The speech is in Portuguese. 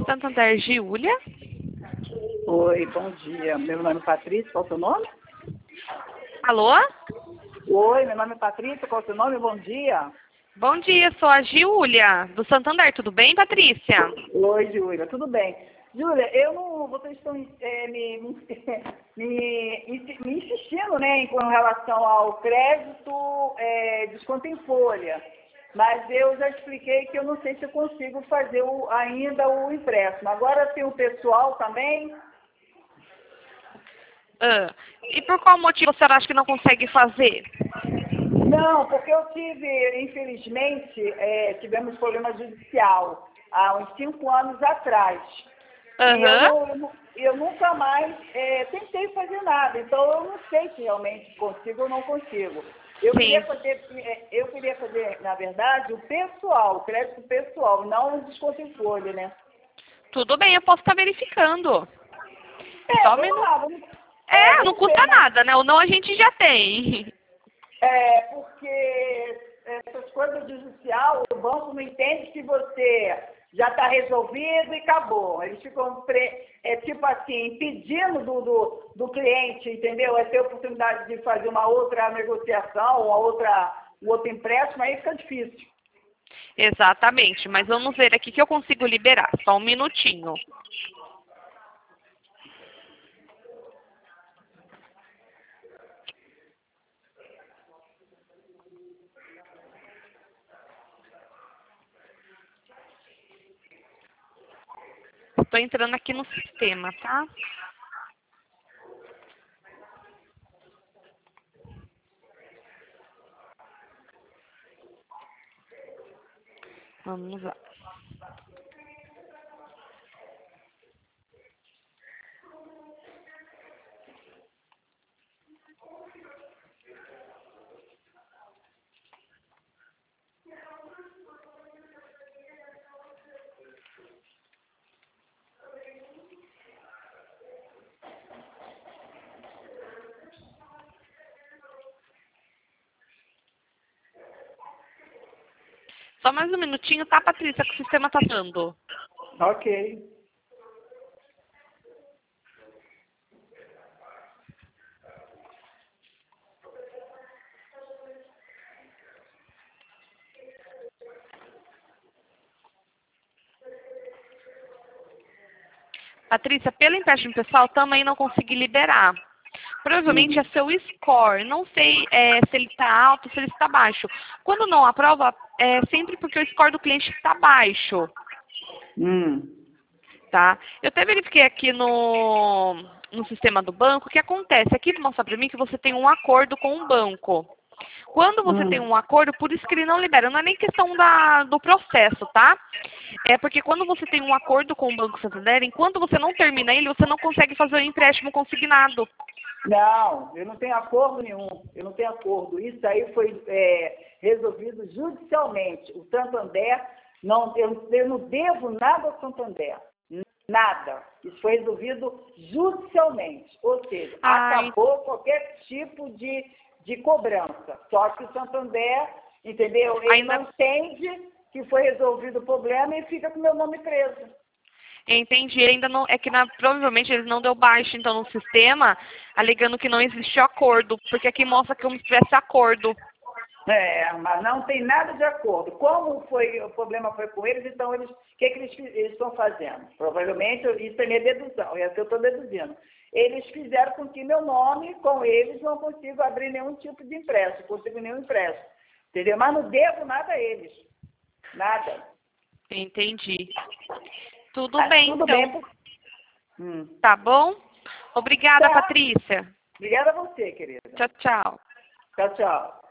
Santander, Giulia. Oi, bom dia. Meu nome é Patrícia, qual é o seu nome? Alô? Oi, meu nome é Patrícia, qual é o seu nome? Bom dia. Bom dia, sou a Giulia, do Santander. Tudo bem, Patrícia? Oi, Júlia, tudo bem? Júlia, eu não, vocês estão me insistindo, né, com relação ao crédito, desconto em folha. Mas eu já expliquei que eu não sei se eu consigo fazer ainda o empréstimo. Agora tem o pessoal também. E por qual motivo você acha que não consegue fazer? Não, porque eu tive, infelizmente, tivemos problema judicial há uns 5 anos atrás. E eu nunca mais tentei fazer nada. Então eu não sei se realmente consigo ou não consigo. Eu queria fazer, na verdade, o pessoal, o crédito pessoal, não o desconto em folha, né? Tudo bem, eu posso estar verificando. Não custa ver, né? nada, né? O não a gente já tem. Porque essas coisas judicial, o banco não entende que você já está resolvido e acabou. Eles ficam, tipo assim, impedindo do cliente, entendeu? Ter oportunidade de fazer uma outra negociação, um outro empréstimo, aí fica difícil. Exatamente, mas vamos ver aqui que eu consigo liberar. Só um minutinho. Estou entrando aqui no sistema, tá? Vamos lá. Só mais um minutinho, tá, Patrícia, que o sistema tá dando. Ok. Patrícia, pelo empréstimo pessoal, também não consegui liberar. Provavelmente é seu score. Não sei se ele está alto, se ele está baixo. Quando não aprova, é sempre porque o score do cliente está baixo. Tá? Eu até verifiquei aqui no sistema do banco o que acontece. Aqui mostra para mim que você tem um acordo com o banco. Quando você tem um acordo, por isso que ele não libera. Não é nem questão do processo, tá? É porque quando você tem um acordo com o Banco Santander, enquanto você não termina ele, você não consegue fazer o empréstimo consignado. Não, eu não tenho acordo nenhum. Eu não tenho acordo. Isso aí foi resolvido judicialmente. O Santander, eu não devo nada ao Santander. Nada. Isso foi resolvido judicialmente. Ou seja, acabou qualquer tipo de cobrança. Só que o Santander, entendeu? Ele não entende que foi resolvido o problema e fica com o meu nome preso. Entendi. Ainda não, provavelmente ele não deu baixo então no sistema, alegando que não existe acordo, porque aqui mostra que como se tivesse acordo. Mas não tem nada de acordo. Como o problema foi com eles, então o que eles estão fazendo? Provavelmente, isso é minha dedução, é o que eu estou deduzindo. Eles fizeram com que meu nome, com eles, não consigo abrir nenhum tipo de empréstimo, não consigo nenhum empréstimo. Entendeu? Mas não devo nada a eles. Nada. Entendi. Tudo bem, tudo então. Bem. Tá bom? Obrigada, Patrícia. Obrigada a você, querida. Tchau, tchau. Tchau, tchau.